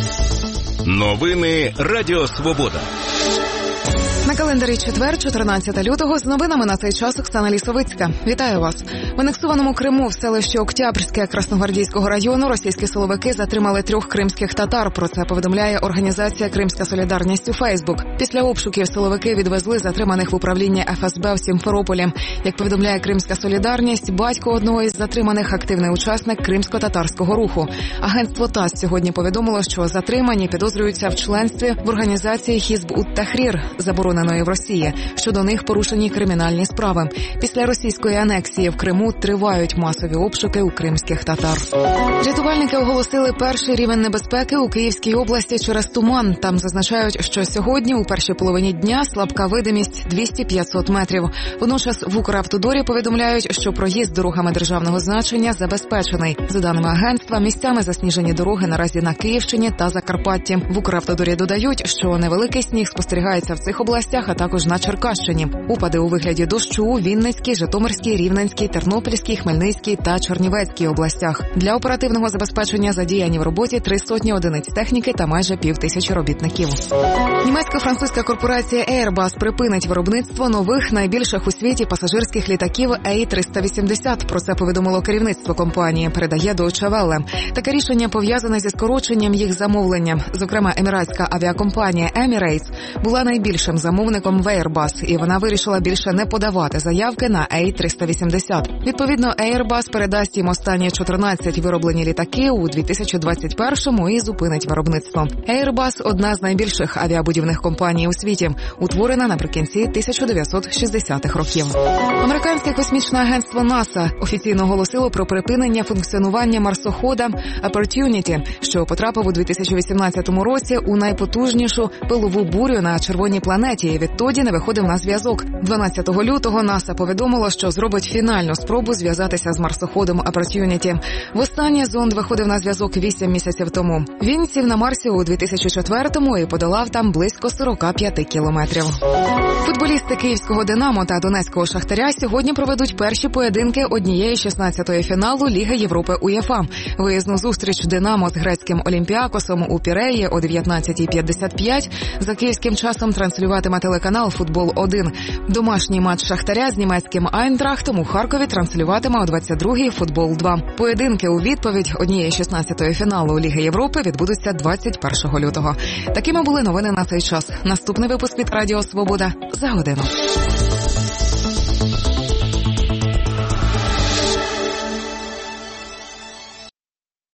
Новини Радіо Свобода. На календарі четвер, 14 лютого, з новинами на цей час Оксана Лісовицька. Вітаю вас. В анексованому Криму в селищі Октябрське Красногвардійського району російські силовики затримали 3 кримських татар. Про це повідомляє організація «Кримська солідарність» у Фейсбук. Після обшуків силовики відвезли затриманих в управління ФСБ в Сімферополі. Як повідомляє «Кримська солідарність», батько одного із затриманих – активний учасник кримсько-татарського руху. Агентство ТАСС сьогодні повідомило, що затримані підозрюються в членстві в організації Хізб-ут-Тахрір, забороненої в Росії. Щодо них порушені кримінальні справи. Після російської анексії в Криму тривають масові обшуки у кримських татар. Рятувальники оголосили перший рівень небезпеки у Київській області через туман. Там зазначають, що сьогодні у першій половині дня слабка видимість 200-500 метрів. Водночас в Укравтодорі повідомляють, що проїзд дорогами державного значення забезпечений. За даними агентства, місцями засніжені дороги наразі на Київщині та Закарпатті. В Укравтодорі додають, що невеликий сніг спостерігається в цих областях, а також на Черкащині. Упади у вигляді дощу у Вінницькій, Житомирській, Рівненській, Тернопільській, Хмельницькій та Чернівецькій областях. Для оперативного забезпечення задіяні в роботі 300 одиниць техніки та майже 5000 робітників. Німецько-французька корпорація Airbus припинить виробництво нових найбільших у світі пасажирських літаків A380. Про це повідомило керівництво компанії, передає Deutsche Welle. Таке рішення пов'язане зі скороченням їх замовлення. Зокрема, еміратська авіакомпанія Emirates була найбільшим замовником в Airbus, і вона вирішила більше не подавати заявки на A380. Відповідно, Airbus передасть їм останні 14 вироблені літаки у 2021-му і зупинить виробництво. Airbus – одна з найбільших авіабудівних компаній у світі, утворена наприкінці 1960-х років. Американське космічне агентство НАСА офіційно оголосило про припинення функціонування марсохода Opportunity, що потрапив у 2018 році у найпотужнішу пилову бурю на червоній планеті і відтоді не виходив на зв'язок. 12 лютого НАСА повідомило, що зробить фінальну спробу зв'язатися з марсоходом Opportunity. Востаннє зонд виходив на зв'язок 8 місяців тому. Він сів на Марсі у 2004-му і подолав там близько 45 кілометрів. Футболісти київського «Динамо» та донецького «Шахтаря» сьогодні проведуть перші поєдинки 1/16 фіналу Ліги Європи УЄФА. Виїзну зустріч «Динамо» з грецьким «Олімпіакосом» у Піреї о 19:55 за київським часом транслюватиме телеканал «Футбол-1». Домашній матч «Шахтаря» з німецьким «Айнтрахтом» у Харкові транслюватиме о 22:00 «Футбол-2». Поєдинки у відповідь 1/16 фіналу Ліги Європи відбудуться 21 лютого. Такими були новини на цей час. Наступний випуск від Радіо Свобода за годину.